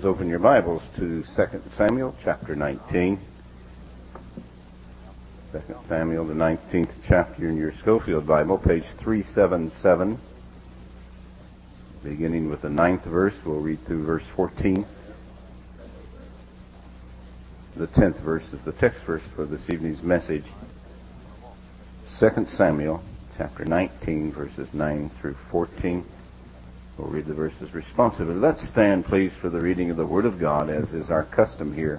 open your Bibles to 2 Samuel chapter 19. 2 Samuel, the 19th chapter in your Schofield Bible, page 377. Beginning with the 9th verse, we'll read through verse 14. The 10th verse is the text verse for this evening's message. 2 Samuel chapter 19, verses 9 through 14. We'll read the verses responsively. Let's stand, please, for the reading of the Word of God, as is our custom here.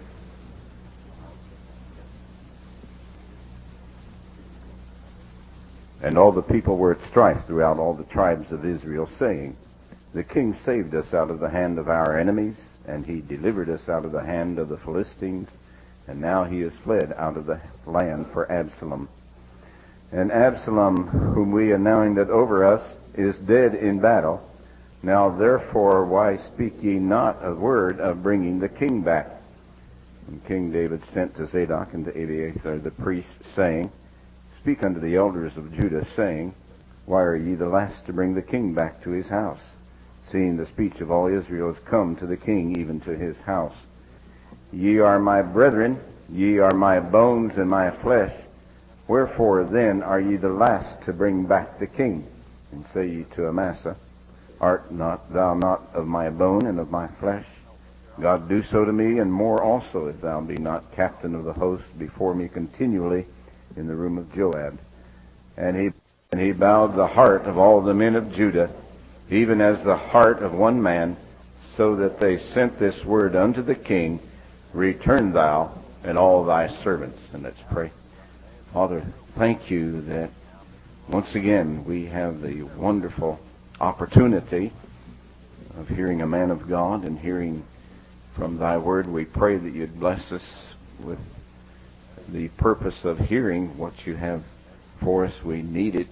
And all the people were at strife throughout all the tribes of Israel, saying, The king saved us out of the hand of our enemies, and he delivered us out of the hand of the Philistines, and now he is fled out of the land for Absalom. And Absalom, whom we anointed over us, is dead in battle. Now therefore why speak ye not a word of bringing the king back? And King David sent to Zadok and to Abiathar the priests, saying, Speak unto the elders of Judah, saying, Why are ye the last to bring the king back to his house, seeing the speech of all Israel is come to the king, even to his house? Ye are my brethren, ye are my bones and my flesh. Wherefore then are ye the last to bring back the king? And say ye to Amasa, Art not thou not of my bone and of my flesh? God do so to me, and more also, if thou be not captain of the host before me continually in the room of Joab. And he bowed the heart of all the men of Judah, even as the heart of one man, so that they sent this word unto the king, Return thou and all thy servants. And let's pray. Father, thank you that once again we have the wonderful opportunity of hearing a man of God and hearing from thy word. We pray that you'd bless us with the purpose of hearing what you have for us. We need it,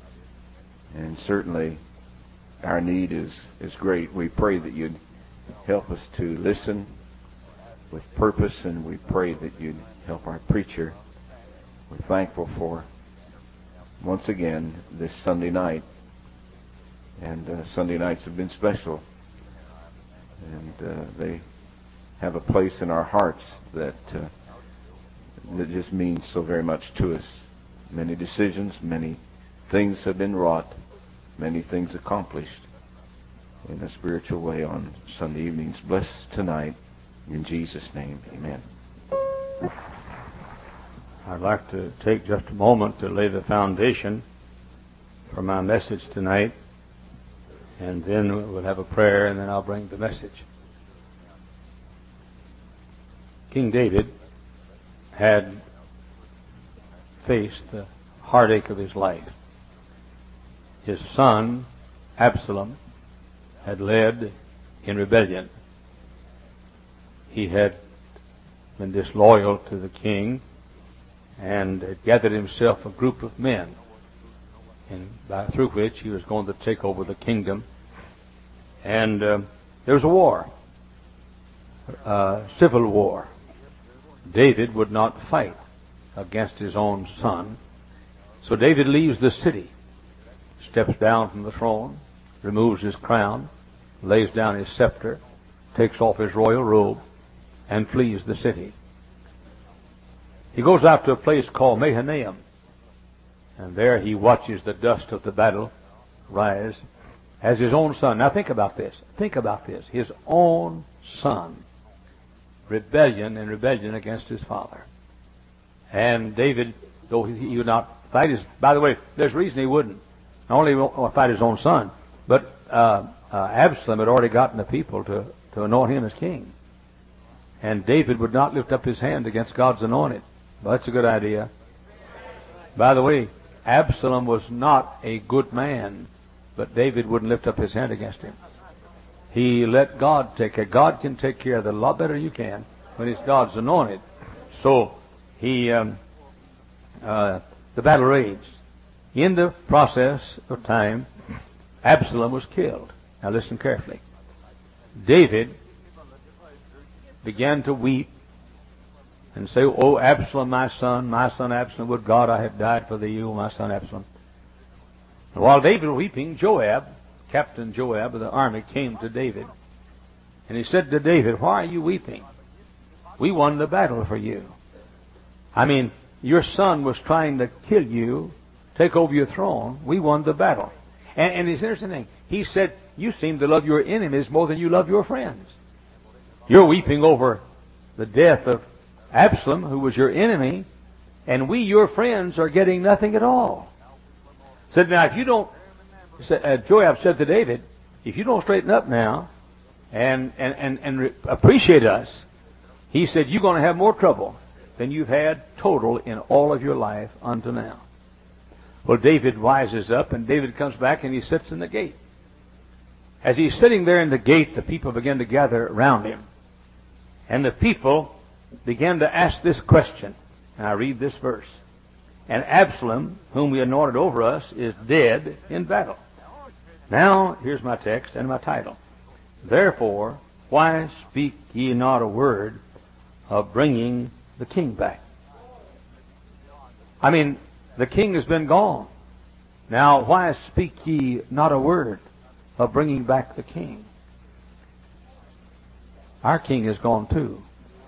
and certainly our need is great. We pray that you'd help us to listen with purpose, and we pray that you'd help our preacher. We're thankful for, once again, this Sunday night. And Sunday nights have been special. And they have a place in our hearts that just means so very much to us. Many decisions, many things have been wrought, many things accomplished in a spiritual way on Sunday evenings. Bless tonight. In Jesus' name, amen. I'd like to take just a moment to lay the foundation for my message tonight, and then we'll have a prayer, and then I'll bring the message. King David had faced the heartache of his life. His son, Absalom, had led in rebellion. He had been disloyal to the king and had gathered himself a group of men, and through which he was going to take over the kingdom. And there was a war, civil war. David would not fight against his own son, so David leaves the city, steps down from the throne, removes his crown, lays down his scepter, takes off his royal robe, and flees the city. He goes out to a place called Mahanaim, and there he watches the dust of the battle rise as his own son. Now think about this. Think about this. His own son. Rebellion against his father. And David, though he would not fight his... By the way, there's a reason he wouldn't. Not only won't fight his own son, but Absalom had already gotten the people to anoint him as king. And David would not lift up his hand against God's anointed. Well, that's a good idea. By the way, Absalom was not a good man, but David wouldn't lift up his hand against him. He let God take care. God can take care of it a lot better than you can when it's God's anointed. So the battle raged. In the process of time, Absalom was killed. Now listen carefully. David began to weep and say, "Oh, Absalom, my son Absalom, would God I had died for thee, O my son Absalom." And while David was weeping, Joab, Captain Joab of the army, came to David. And he said to David, why are you weeping? We won the battle for you. I mean, your son was trying to kill you, take over your throne. We won the battle. And here's the interesting thing. He said, you seem to love your enemies more than you love your friends. You're weeping over the death of Absalom, who was your enemy, and we, your friends, are getting nothing at all. Said, now, if you don't, Joab said to David, if you don't straighten up now and appreciate us, he said, you're going to have more trouble than you've had total in all of your life unto now. Well, David wises up, and David comes back, and he sits in the gate. As he's sitting there in the gate, the people begin to gather around him. And the people began to ask this question. And I read this verse. And Absalom, whom we anointed over us, is dead in battle. Now, here's my text and my title. Therefore, why speak ye not a word of bringing the king back? I mean, the king has been gone. Now, why speak ye not a word of bringing back the king? Our king is gone too.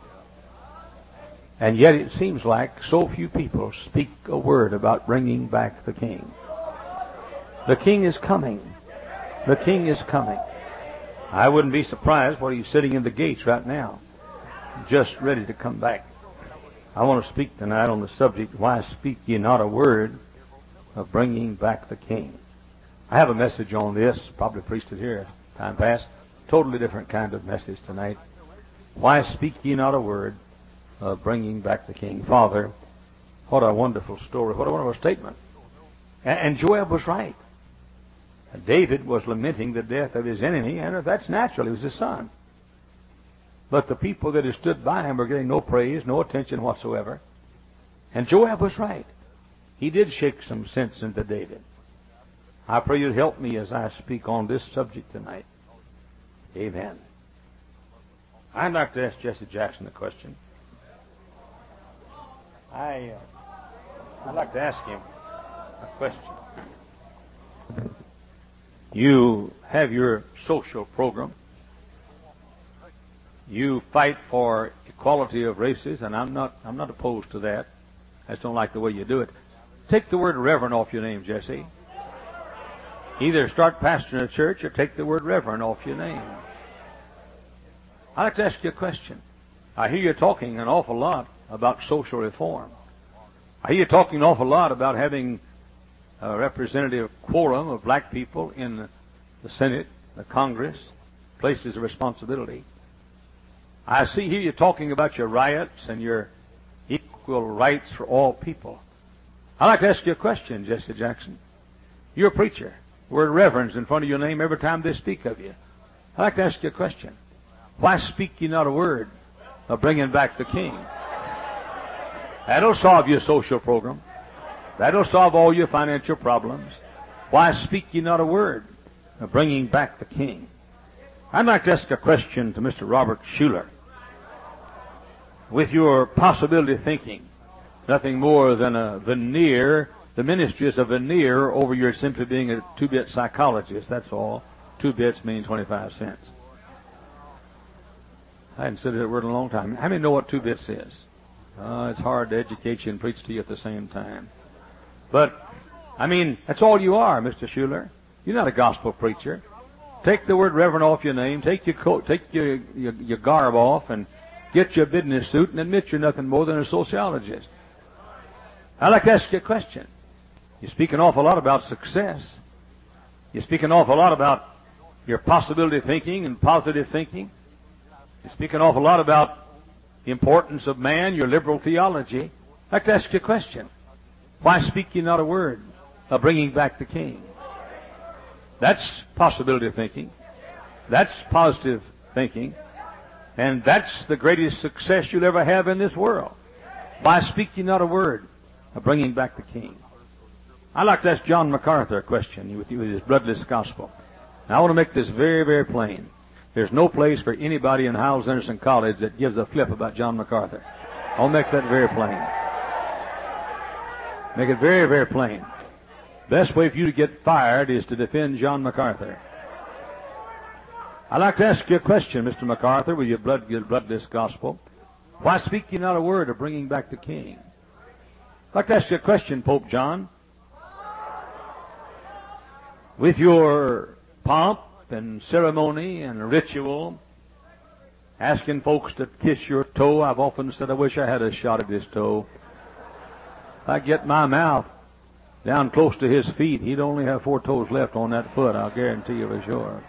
And yet it seems like so few people speak a word about bringing back the king. The king is coming. The king is coming. I wouldn't be surprised while he's sitting in the gates right now, just ready to come back. I want to speak tonight on the subject, why speak ye not a word of bringing back the king? I have a message on this, probably preached it here time past. Totally different kind of message tonight. Why speak ye not a word of bringing back the king? Father, what a wonderful story. What a wonderful statement. And Joab was right. David was lamenting the death of his enemy, and that's natural. He was his son. But the people that had stood by him were getting no praise, no attention whatsoever. And Joab was right. He did shake some sense into David. I pray you'd help me as I speak on this subject tonight. Amen. I'd like to ask Jesse Jackson a question. I'd like to ask him a question. You have your social program. You fight for equality of races, and I'm not opposed to that. I just don't like the way you do it. Take the word reverend off your name, Jesse. Either start pastoring a church or take the word reverend off your name. I'd like to ask you a question. I hear you talking an awful lot about social reform. I hear you talking an awful lot about having a representative quorum of black people in the Senate, the Congress, places of responsibility. I hear you talking about your riots and your equal rights for all people. I'd like to ask you a question, Jesse Jackson. You're a preacher. Word reverend's in front of your name every time they speak of you. I'd like to ask you a question. Why speak ye not a word of bringing back the king? That'll solve your social program. That'll solve all your financial problems. Why speak ye not a word of bringing back the king? I'd like to ask a question to Mr. Robert Schuller. With your possibility thinking, nothing more than a veneer. The ministry is a veneer over your simply being a two-bit psychologist, that's all. 2 bits mean 25 cents. I hadn't said that word in a long time. How many know what 2 bits is? It's hard to educate you and preach to you at the same time. But, I mean, that's all you are, Mr. Schuller. You're not a gospel preacher. Take the word reverend off your name, take your coat, take your garb off, and get your business suit and admit you're nothing more than a sociologist. I'd like to ask you a question. You speak an awful lot about success. You speak an awful lot about your possibility thinking and positive thinking. You speak an awful lot about the importance of man, your liberal theology. I'd like to ask you a question. Why speak ye not a word of bringing back the king? That's possibility thinking. That's positive thinking. And that's the greatest success you'll ever have in this world. Why speak ye not a word of bringing back the king? I'd like to ask John MacArthur a question with his bloodless gospel. Now, I want to make this very, very plain. There's no place for anybody in Hyles Anderson College that gives a flip about John MacArthur. I'll make that very plain. Make it very, very plain. Best way for you to get fired is to defend John MacArthur. I'd like to ask you a question, Mr. MacArthur, with your blood this gospel. Why speak ye not a word of bringing back the King? I'd like to ask you a question, Pope John. With your pomp and ceremony and ritual, asking folks to kiss your toe, I've often said, I wish I had a shot at his toe. If I get my mouth down close to his feet, he'd only have 4 toes left on that foot, I'll guarantee you for sure.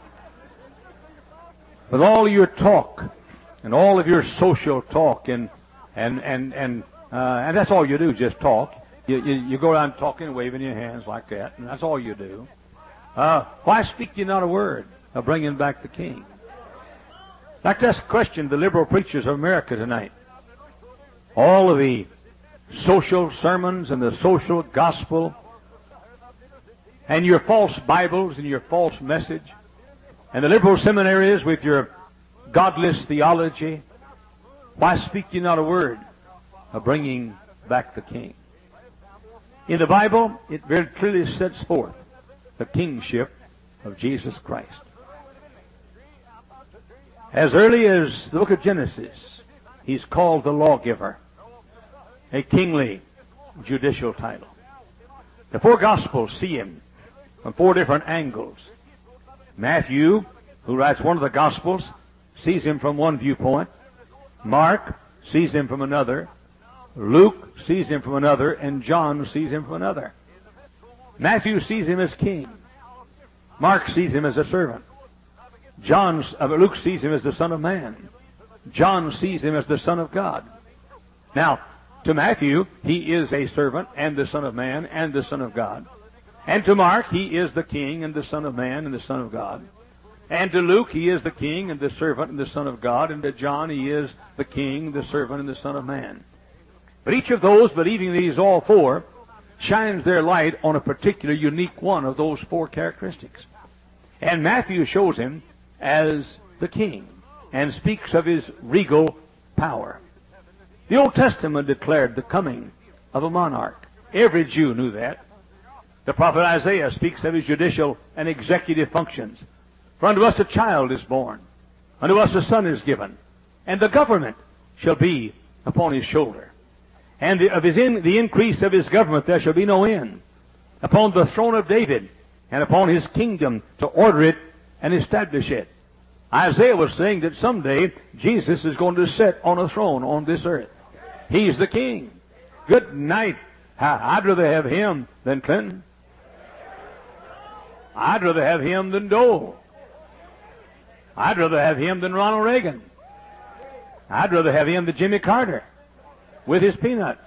With all your talk and all of your social talk and that's all you do, just talk. You go around talking, waving your hands like that, and that's all you do. Why speak ye not a word of bringing back the King? I'd like to ask a question to the liberal preachers of America tonight. All of the social sermons and the social gospel and your false Bibles and your false message and the liberal seminaries with your godless theology, why speak ye not a word of bringing back the King? In the Bible, it very clearly sets forth the kingship of Jesus Christ. As early as the book of Genesis, he's called the lawgiver, a kingly judicial title. The 4 Gospels see him from 4 different angles. Matthew, who writes one of the Gospels, sees him from one viewpoint. Mark sees him from another. Luke sees him from another. And John sees him from another. Matthew sees him as king. Mark sees him as a servant. Luke sees him as the Son of Man. John sees him as the Son of God. Now, to Matthew, he is a servant and the Son of Man and the Son of God. And to Mark, he is the King and the Son of Man and the Son of God. And to Luke, he is the King and the servant and the Son of God. And to John, he is the King, the servant, and the Son of Man. But each of those, believing these all 4, shines their light on a particular unique one of those 4 characteristics. And Matthew shows him as the King and speaks of his regal power. The Old Testament declared the coming of a monarch. Every Jew knew that. The prophet Isaiah speaks of his judicial and executive functions. For unto us a child is born, unto us a son is given, and the government shall be upon his shoulder. And the increase of his government there shall be no end, upon the throne of David, and upon his kingdom, to order it and establish it. Isaiah was saying that someday Jesus is going to sit on a throne on this earth. He's the king. Good night. I'd rather have him than Clinton. I'd rather have him than Dole. I'd rather have him than Ronald Reagan. I'd rather have him than Jimmy Carter with his peanuts.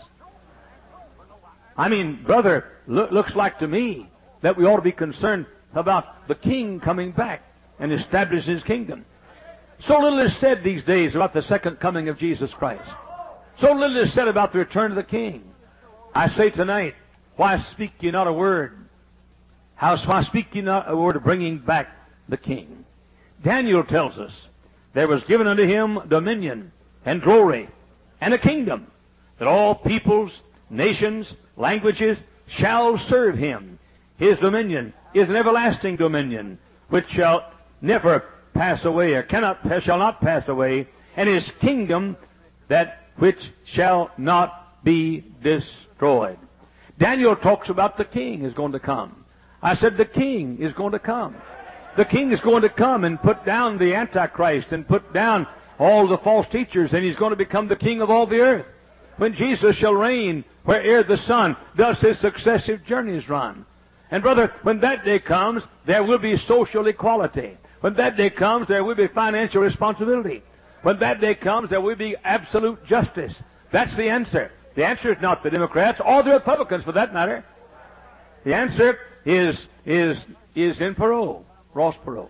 I mean, brother, looks like to me that we ought to be concerned about the king coming back and establishing his kingdom. So little is said these days about the second coming of Jesus Christ. So little is said about the return of the king. I say tonight, why speak ye not a word? Why speak ye not a word of bringing back the king? Daniel tells us, there was given unto him dominion and glory and a kingdom, that all peoples, nations, languages shall serve him. His dominion is an everlasting dominion, which shall never pass away, or shall not pass away, and his kingdom that which shall not be destroyed. Daniel talks about the king is going to come. I said the king is going to come. The king is going to come and put down the Antichrist and put down all the false teachers, and he's going to become the king of all the earth. When Jesus shall reign where'er the sun does his successive journeys run. And brother, when that day comes, there will be social equality. When that day comes, there will be financial responsibility. When that day comes, there will be absolute justice. That's the answer. The answer is not the Democrats or the Republicans, for that matter. The answer is in Perot, Ross Perot.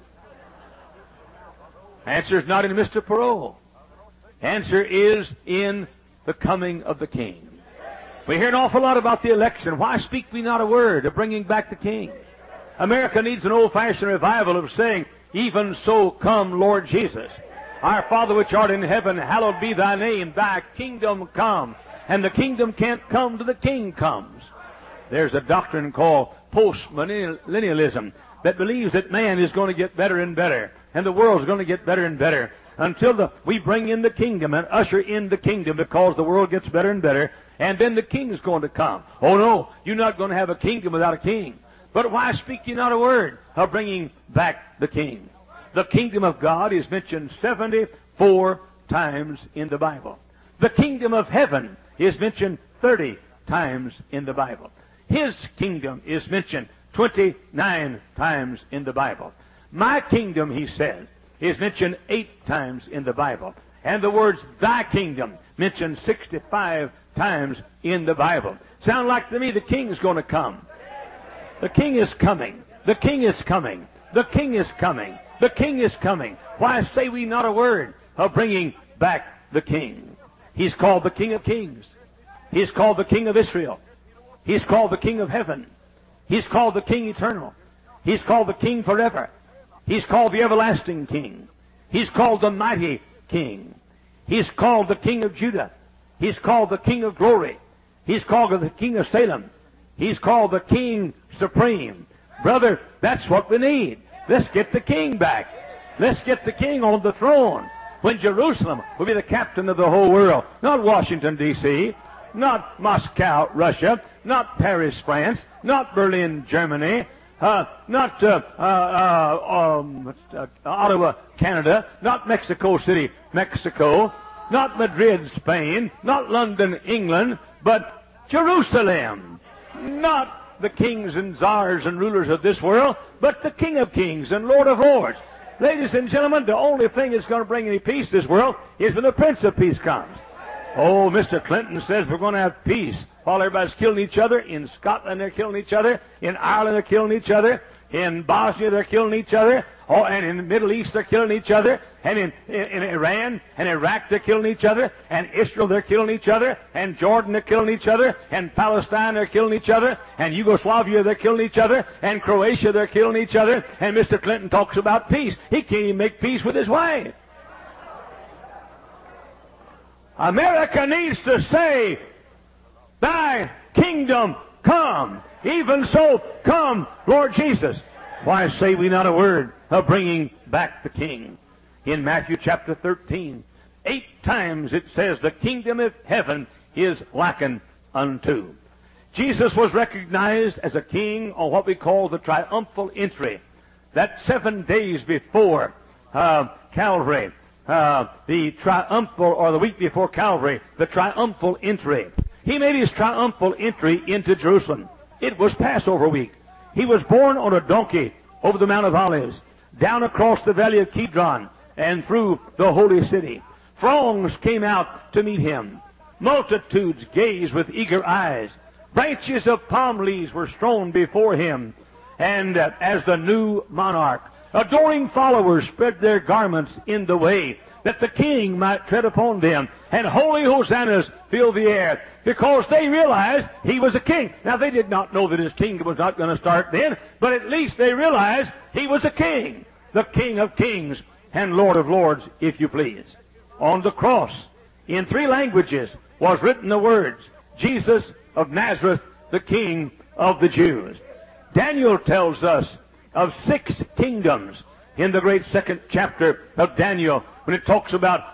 Answer is not in Mr. Perot. Answer is in the coming of the King. We hear an awful lot about the election. Why speak we not a word of bringing back the King? America needs an old-fashioned revival of saying, even so come, Lord Jesus. Our Father which art in heaven, hallowed be thy name. Thy kingdom come. And the kingdom can't come till the King comes. There's a doctrine called post-millennialism that believes that man is going to get better and better. and the world's going to get better and better until we bring in the kingdom and usher in the kingdom, because the world gets better and better, and then the king is going to come. Oh no, you're not going to have a kingdom without a king. But why speak ye not a word of bringing back the king? The kingdom of God is mentioned 74 times in the Bible. The kingdom of heaven is mentioned 30 times in the Bible. His kingdom is mentioned 29 times in the Bible. My kingdom, he says, is mentioned 8 times in the Bible. And the words thy kingdom mentioned 65 times in the Bible. Sound like to me the king is going to come. The king is coming. The king is coming. The king is coming. The king is coming. Why say we not a word of bringing back the king? He's called the King of Kings. He's called the King of Israel. He's called the King of Heaven. He's called the King Eternal. He's called the King Forever. He's called the Everlasting King. He's called the Mighty King. He's called the King of Judah. He's called the King of Glory. He's called the King of Salem. He's called the King Supreme. Brother, that's what we need. Let's get the king back. Let's get the king on the throne, when Jerusalem will be the captain of the whole world. Not Washington, D.C., not Moscow, Russia, not Paris, France, not Berlin, Germany, not Ottawa, Canada, not Mexico City, Mexico, not Madrid, Spain, not London, England, but Jerusalem. Not the kings and czars and rulers of this world, but the King of Kings and Lord of Lords. Ladies and gentlemen, the only thing that's going to bring any peace to this world is when the Prince of Peace comes. Oh, Mr. Clinton says we're going to have peace while everybody's killing each other. In Scotland, they're killing each other. In Ireland, they're killing each other. In Bosnia, they're killing each other. Oh, and in the Middle East, they're killing each other. And in Iran and Iraq, they're killing each other. And Israel, they're killing each other. And Jordan, they're killing each other. And Palestine, they're killing each other. And Yugoslavia, they're killing each other. And Croatia, they're killing each other. And Mr. Clinton talks about peace. He can't even make peace with his wife. America needs to say, thy kingdom come. Even so, come, Lord Jesus. Why say we not a word of bringing back the king? In Matthew chapter 13, 8 times it says the kingdom of heaven is likened unto. Jesus was recognized as a king on what we call the triumphal entry. That 7 days before Calvary, the triumphal, or the week before Calvary, the triumphal entry. He made his triumphal entry into Jerusalem. It was Passover week. He was born on a donkey over the Mount of Olives, down across the valley of Kidron, and through the holy city. Throngs came out to meet him. Multitudes gazed with eager eyes. Branches of palm leaves were strewn before him. And as the new monarch, adoring followers spread their garments in the way that the king might tread upon them. And holy hosannas filled the air, because they realized he was a king. Now, they did not know that his kingdom was not going to start then, but at least they realized he was a king. The King of Kings and Lord of Lords, if you please. On the cross, in 3 languages, was written the words, Jesus of Nazareth, the King of the Jews. Daniel tells us of 6 kingdoms in the great 2nd chapter of Daniel, when it talks about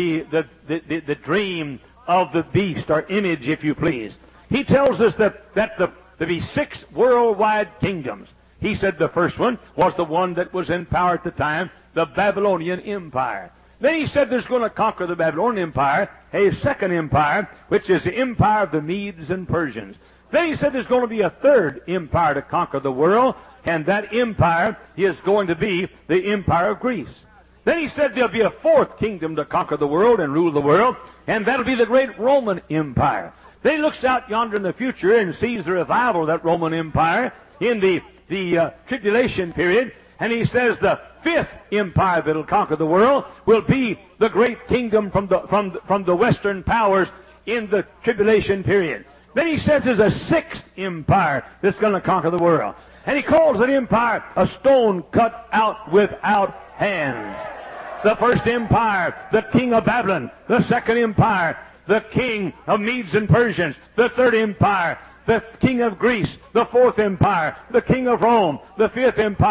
the dream of the beast, or image, if you please. He tells us that there be 6 worldwide kingdoms. He said the first one was the one that was in power at the time, the Babylonian Empire. Then he said there's going to conquer the Babylonian Empire, a second empire, which is the empire of the Medes and Persians. Then he said there's going to be a third empire to conquer the world, and that empire is going to be the Empire of Greece. Then he said there'll be a fourth kingdom to conquer the world and rule the world, and that'll be the great Roman Empire. Then he looks out yonder in the future and sees the revival of that Roman Empire in the tribulation period, and he says the 5th empire that'll conquer the world will be the great kingdom from the Western powers in the tribulation period. Then he says there's a 6th empire that's going to conquer the world. And he calls that empire a stone cut out without hands. The first empire, the king of Babylon. The second empire, the king of Medes and Persians. The third empire, the king of Greece. The fourth empire, the king of Rome. The 5th empire,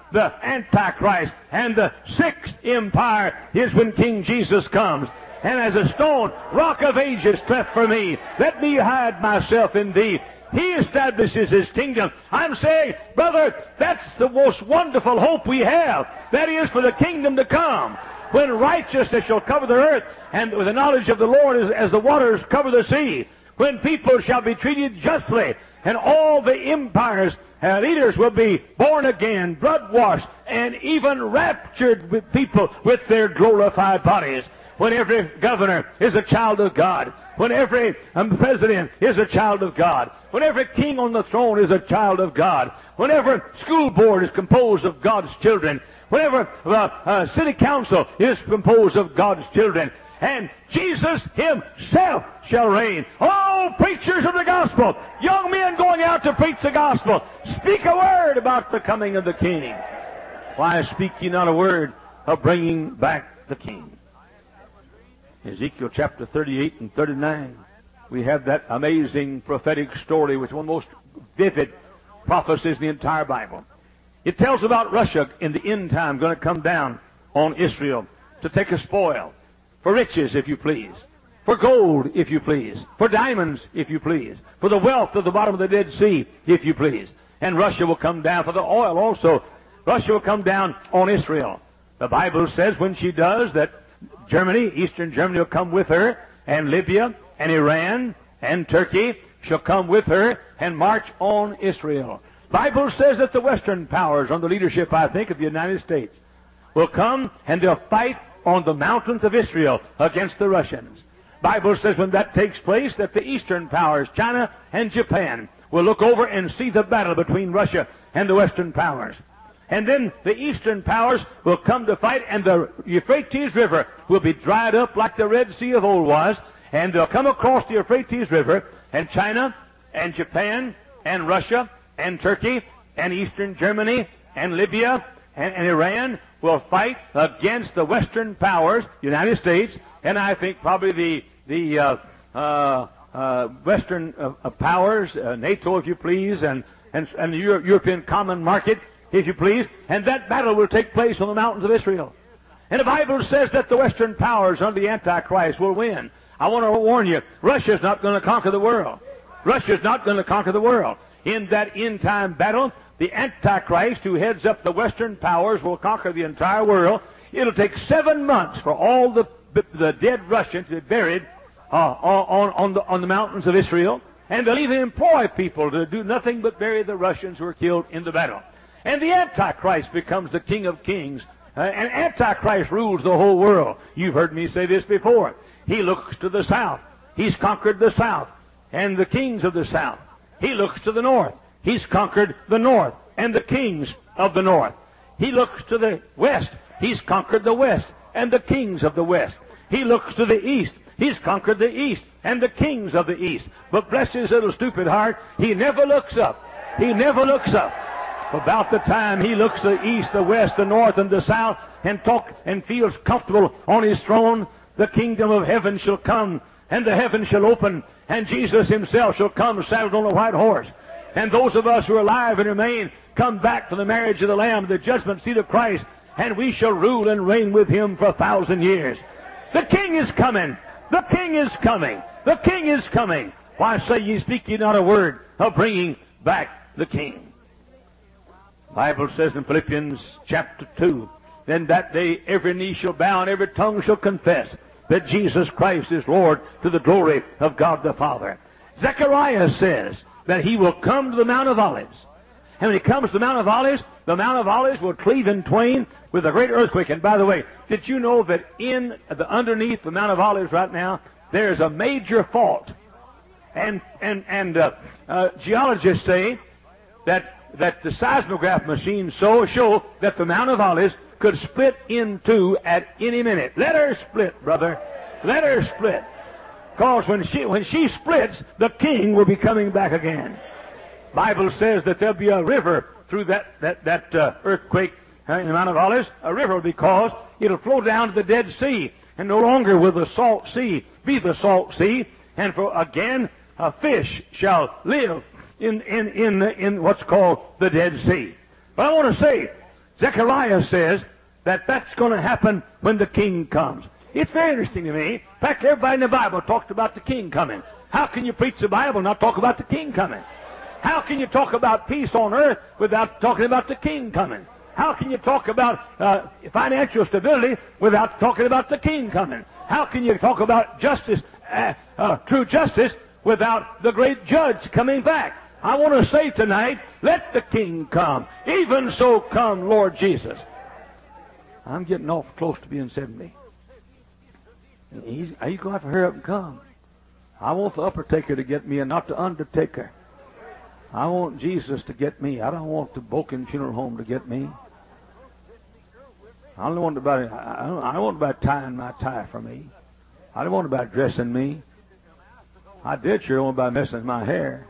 the Antichrist. And the sixth empire is when King Jesus comes. And as a stone, rock of ages cleft for me, let me hide myself in thee. He establishes his kingdom. I'm saying, brother, that's the most wonderful hope we have. That is for the kingdom to come, when righteousness shall cover the earth, and with the knowledge of the Lord as the waters cover the sea. When people shall be treated justly, and all the empires leaders will be born again, blood-washed, and even raptured with people with their glorified bodies. When every governor is a child of God, when every president is a child of God, when every king on the throne is a child of God, whenever school board is composed of God's children, whenever city council is composed of God's children, and Jesus himself shall reign. Oh, preachers of the gospel, young men going out to preach the gospel, speak a word about the coming of the King. Why speak ye not a word of bringing back the King? Ezekiel chapter 38 and 39, we have that amazing prophetic story, which is one of the most vivid prophecies in the entire Bible. It tells about Russia in the end time going to come down on Israel to take a spoil, for riches, if you please, for gold, if you please, for diamonds, if you please, for the wealth of the bottom of the Dead Sea, if you please. And Russia will come down for the oil also. Russia will come down on Israel. The Bible says when she does that, Germany, Eastern Germany will come with her, and Libya and Iran and Turkey shall come with her and march on Israel. Bible says that the Western powers, under the leadership, I think, of the United States, will come and they'll fight on the mountains of Israel against the Russians. Bible says when that takes place that the Eastern powers, China and Japan, will look over and see the battle between Russia and the Western powers. And then the Eastern powers will come to fight, and the Euphrates River will be dried up like the Red Sea of old was, and they'll come across the Euphrates River, and China and Japan and Russia and Turkey and Eastern Germany and Libya and Iran will fight against the Western powers, United States, and I think probably the Western powers, NATO, if you please, and the European Common Market, if you please, and that battle will take place on the mountains of Israel. And the Bible says that the Western powers under the Antichrist will win. I want to warn you, Russia's not going to conquer the world. Russia's not going to conquer the world. In that end-time battle, the Antichrist, who heads up the Western powers, will conquer the entire world. It'll take 7 months for all the dead Russians to be buried on the mountains of Israel, and they'll even employ people to do nothing but bury the Russians who were killed in the battle. And the Antichrist becomes the King of Kings, and Antichrist rules the whole world. You've heard me say this before. He looks to the south. He's conquered the south and the kings of the south. He looks to the north. He's conquered the north and the kings of the north. He looks to the west. He's conquered the west and the kings of the west. He looks to the east. He's conquered the east and the kings of the east. But bless his little stupid heart, he never looks up. He never looks up. About the time he looks to the east, the west, the north, and the south, and feels comfortable on his throne, the kingdom of heaven shall come, and the heaven shall open, and Jesus himself shall come saddled on a white horse. And those of us who are alive and remain come back to the marriage of the Lamb, the judgment seat of Christ, and we shall rule and reign with him for 1,000 years. The King is coming. The King is coming. The King is coming. Why say ye, speak ye not a word of bringing back the King? The Bible says in Philippians chapter 2, then that day every knee shall bow and every tongue shall confess that Jesus Christ is Lord, to the glory of God the Father. Zechariah says that he will come to the Mount of Olives. And when he comes to the Mount of Olives will cleave in twain with a great earthquake. And by the way, did you know that underneath the Mount of Olives right now, there's a major fault? And geologists say that the seismograph machines show that the Mount of Olives could split in two at any minute. Let her split, brother. Let her split. Because when she splits, the King will be coming back again. Bible says that there'll be a river through that earthquake in the Mount of Olives. A river will be caused. It'll flow down to the Dead Sea, and no longer will the salt sea be the salt sea. And again, a fish shall live in what's called the Dead Sea. But I want to say, Zechariah says that that's going to happen when the king comes. It's very interesting to me. In fact, everybody in the Bible talks about the king coming. How can you preach the Bible and not talk about the king coming? How can you talk about peace on earth without talking about the king coming? How can you talk about financial stability without talking about the king coming? How can you talk about justice, true justice, without the great judge coming back? I want to say tonight, let the king come. Even so come, Lord Jesus. I'm getting off close to being 70. He's going to have to hurry up and come. I want the uppertaker to get me and not the undertaker. I want Jesus to get me. I don't want the Boken Funeral Home to get me. I don't want anybody tying my tie for me. I don't want anybody dressing me. I did sure want anybody messing with my hair.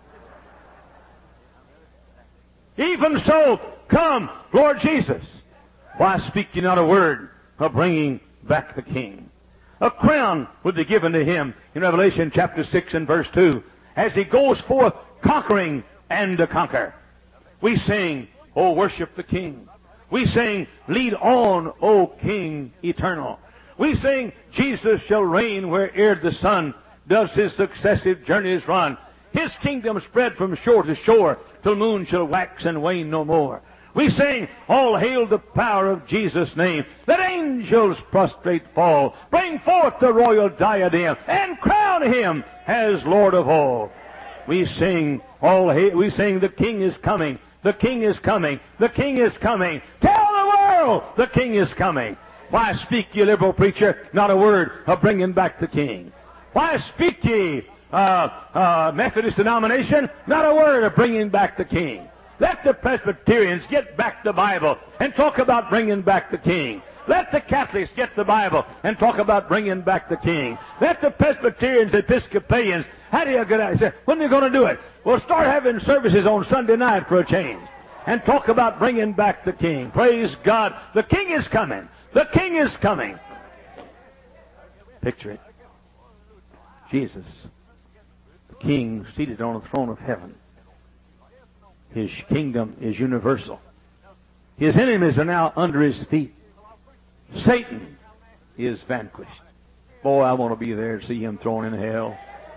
Even so, come, Lord Jesus. Why speak ye not a word of bringing back the king? A crown would be given to him in Revelation chapter 6 and verse 2 as he goes forth conquering and to conquer. We sing, "Oh, worship the King." We sing, "Lead on, O King eternal." We sing, "Jesus shall reign where'er the sun does his successive journeys run. His kingdom spread from shore to shore till moon shall wax and wane no more." We sing, "All hail the power of Jesus' name. Let angels prostrate fall. Bring forth the royal diadem and crown him as Lord of all." We sing, we sing, "The King is coming. The King is coming. The King is coming. Tell the world the King is coming." Why speak ye, liberal preacher, not a word of bringing back the King? Why speak ye, Methodist denomination, not a word of bringing back the King? Let the Presbyterians get back the Bible and talk about bringing back the King. Let the Catholics get the Bible and talk about bringing back the King. Let the Presbyterians, Episcopalians, how do you get out? Say, when are you going to do it? Well, start having services on Sunday night for a change and talk about bringing back the King. Praise God. The King is coming. The King is coming. Picture it. Jesus, the King seated on the throne of heaven. His kingdom is universal. His enemies are now under his feet. Satan is vanquished. Boy, I want to be there to see him thrown in hell.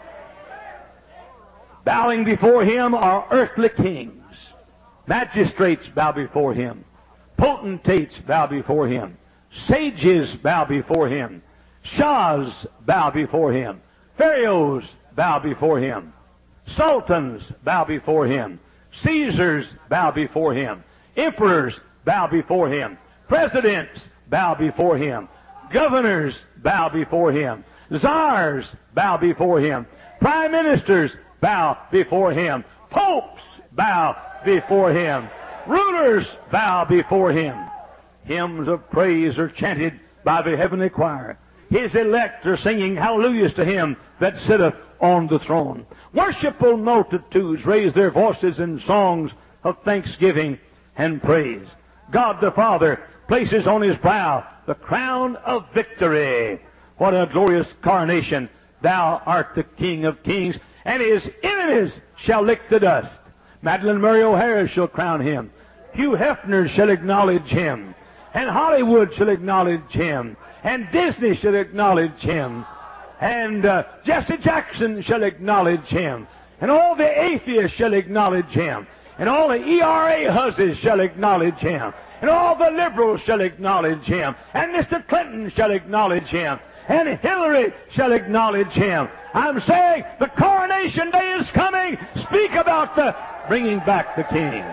Bowing before him are earthly kings. Magistrates bow before him. Potentates bow before him. Sages bow before him. Shahs bow before him. Pharaohs bow before him. Sultans bow before him. Caesars bow before him. Emperors bow before him. Presidents bow before him. Governors bow before him. Czars bow before him. Prime ministers bow before him. Popes bow before him. Rulers bow before him. Hymns of praise are chanted by the heavenly choir. His elect are singing hallelujahs to him that sitteth on the throne. Worshipful multitudes raise their voices in songs of thanksgiving and praise. God the Father places on his brow the crown of victory. What a glorious coronation. Thou art the King of kings, and his enemies shall lick the dust. Madeleine Murray O'Hara shall crown him. Hugh Hefner shall acknowledge him. And Hollywood shall acknowledge him. And Disney shall acknowledge him. And Jesse Jackson shall acknowledge him. And all the atheists shall acknowledge him. And all the ERA hussies shall acknowledge him. And all the liberals shall acknowledge him. And Mr. Clinton shall acknowledge him. And Hillary shall acknowledge him. I'm saying the coronation day is coming. Speak about the bringing back the King.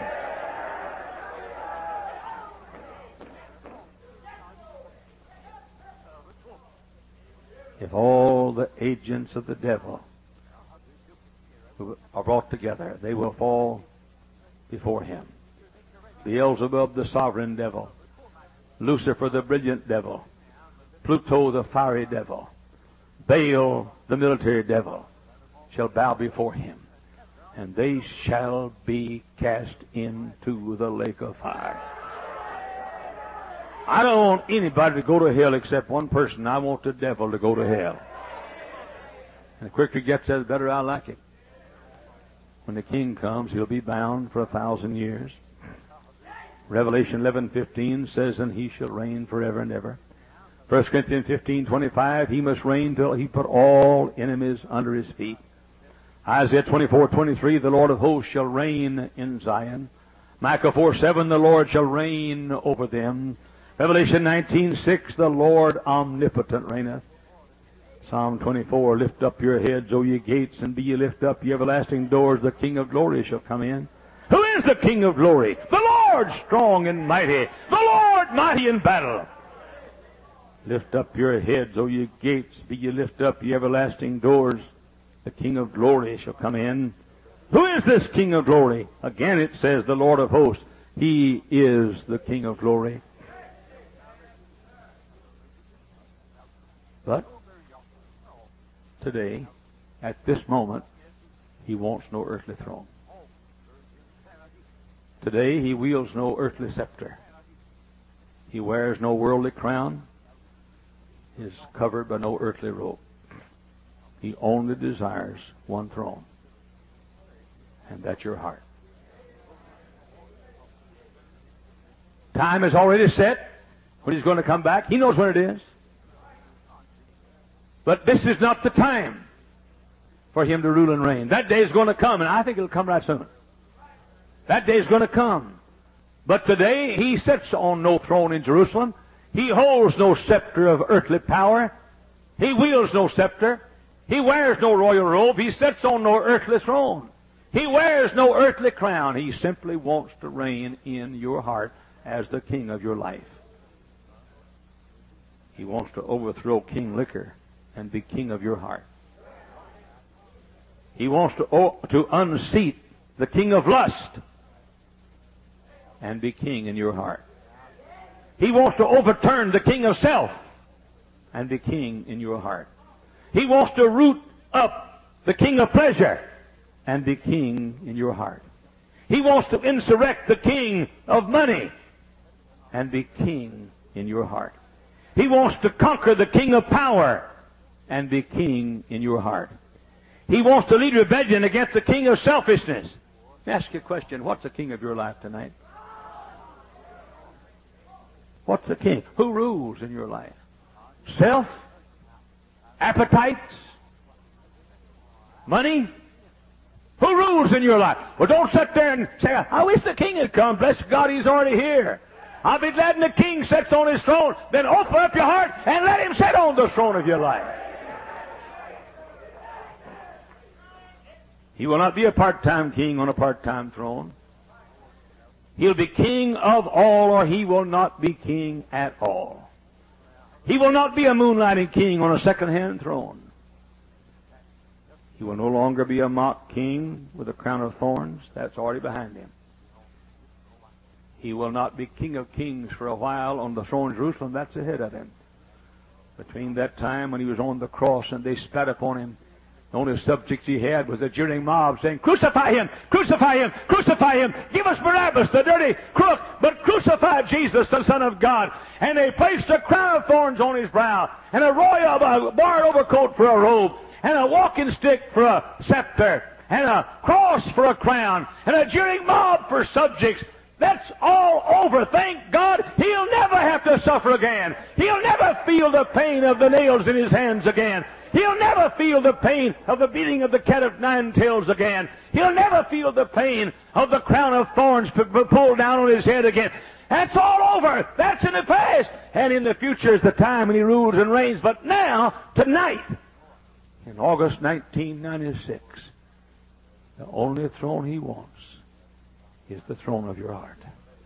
If all the agents of the devil who are brought together, they will fall before him. Beelzebub, the sovereign devil. Lucifer, the brilliant devil. Pluto, the fiery devil. Baal, the military devil, shall bow before him. And they shall be cast into the lake of fire. I don't want anybody to go to hell except one person. I want the devil to go to hell. And the quicker he gets there, the better I like it. When the King comes, he'll be bound for 1,000 years. Revelation 11:15 says, and he shall reign forever and ever. 1 Corinthians 15:25, he must reign till he put all enemies under his feet. Isaiah 24:23, the Lord of hosts shall reign in Zion. Micah 4:7, the Lord shall reign over them. Revelation 19:6, the Lord omnipotent reigneth. Psalm 24, lift up your heads, O ye gates, and be ye lift up, ye everlasting doors, the King of glory shall come in. Who is the King of glory? The Lord strong and mighty, the Lord mighty in battle. Lift up your heads, O ye gates, be ye lift up, ye everlasting doors, the King of glory shall come in. Who is this King of glory? Again it says, the Lord of hosts. He is the King of glory. But today, at this moment, he wants no earthly throne. Today, he wields no earthly scepter. He wears no worldly crown. He is covered by no earthly robe. He only desires one throne, and that's your heart. Time is already set when he's going to come back. He knows when it is. But this is not the time for him to rule and reign. That day is going to come, and I think it'll come right soon. That day is going to come. But today, he sits on no throne in Jerusalem. He holds no scepter of earthly power. He wields no scepter. He wears no royal robe. He sits on no earthly throne. He wears no earthly crown. He simply wants to reign in your heart as the king of your life. He wants to overthrow King Liquor and be king of your heart. He wants to unseat the king of lust and be king in your heart. He wants to overturn the king of self and be king in your heart. He wants to root up the king of pleasure and be king in your heart. He wants to insurrect the king of money and be king in your heart. He wants to conquer the king of power and be king in your heart. He wants to lead rebellion against the king of selfishness. Let me ask you a question. What's the king of your life tonight? What's the king? Who rules in your life? Self? Appetites? Money? Who rules in your life? Well, don't sit there and say, I wish the king had come. Bless God, he's already here. I'll be glad when the king sits on his throne. Then open up your heart and let him sit on the throne of your life. He will not be a part-time king on a part-time throne. He'll be king of all, or he will not be king at all. He will not be a moonlighting king on a second-hand throne. He will no longer be a mock king with a crown of thorns. That's already behind him. He will not be King of Kings for a while on the throne of Jerusalem. That's ahead of him. Between that time when he was on the cross and they spat upon him, the only subjects he had was a jeering mob saying, crucify him, crucify him, crucify him. Give us Barabbas, the dirty crook, but crucify Jesus, the Son of God. And they placed a crown of thorns on his brow, and a barred overcoat for a robe, and a walking stick for a scepter, and a cross for a crown, and a jeering mob for subjects. That's all over. Thank God he'll never have to suffer again. He'll never feel the pain of the nails in his hands again. He'll never feel the pain of the beating of the cat of nine tails again. He'll never feel the pain of the crown of thorns pulled down on his head again. That's all over. That's in the past. And in the future is the time when he rules and reigns. But now, tonight, in August 1996, the only throne he wants is the throne of your heart.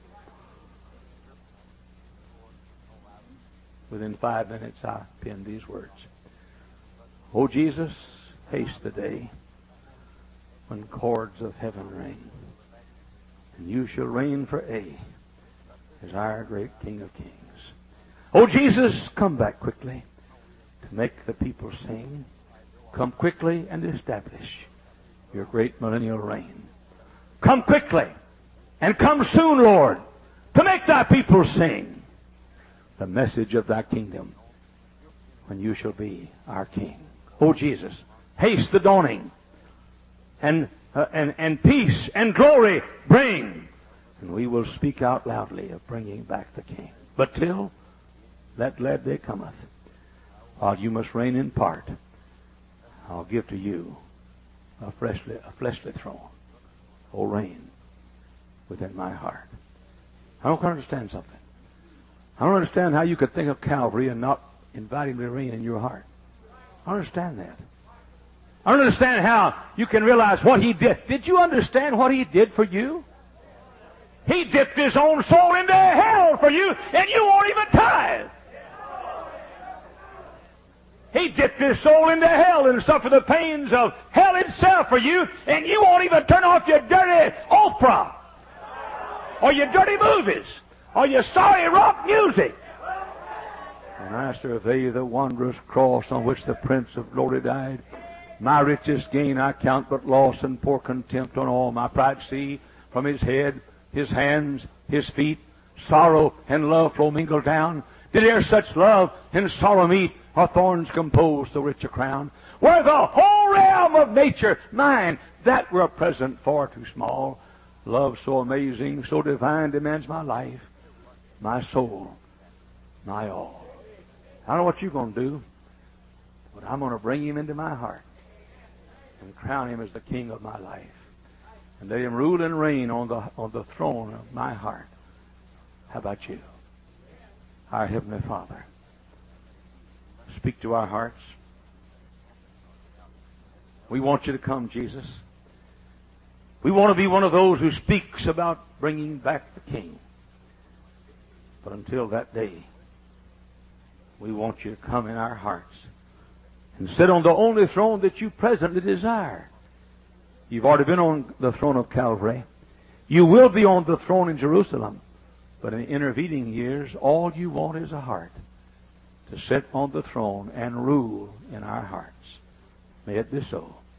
Within 5 minutes, I penned these words. O Jesus, haste the day when chords of heaven ring, and you shall reign for aye as our great King of Kings. O Jesus, come back quickly to make the people sing. Come quickly and establish your great millennial reign. Come quickly and come soon, Lord, to make thy people sing the message of thy kingdom when you shall be our King. O Jesus, haste the dawning, and peace and glory bring. And we will speak out loudly of bringing back the King. But till that glad day cometh, while you must reign in part, I'll give to you a fleshly throne. O reign within my heart. I don't understand something. I don't understand how you could think of Calvary and not invite him to reign in your heart. I don't understand that. I don't understand how you can realize what he did. Did you understand what he did for you? He dipped his own soul into hell for you, and you won't even tithe. He dipped his soul into hell and suffered the pains of hell itself for you, and you won't even turn off your dirty opera, or your dirty movies, or your sorry rock music. Master, if they the wondrous cross on which the Prince of Glory died, my richest gain I count but loss and pour contempt on all my pride. See, from his head, his hands, his feet, sorrow and love flow mingled down. Did e'er such love and sorrow meet, or thorns compose so rich a crown? Were the whole realm of nature mine, that were a present far too small. Love so amazing, so divine, demands my life, my soul, my all. I don't know what you're going to do, but I'm going to bring him into my heart and crown him as the King of my life, and let him rule and reign on the throne of my heart. How about you? Our Heavenly Father, speak to our hearts. We want you to come, Jesus. We want to be one of those who speaks about bringing back the King. But until that day, we want you to come in our hearts and sit on the only throne that you presently desire. You've already been on the throne of Calvary. You will be on the throne in Jerusalem. But in the intervening years, all you want is a heart to sit on the throne and rule in our hearts. May it be so.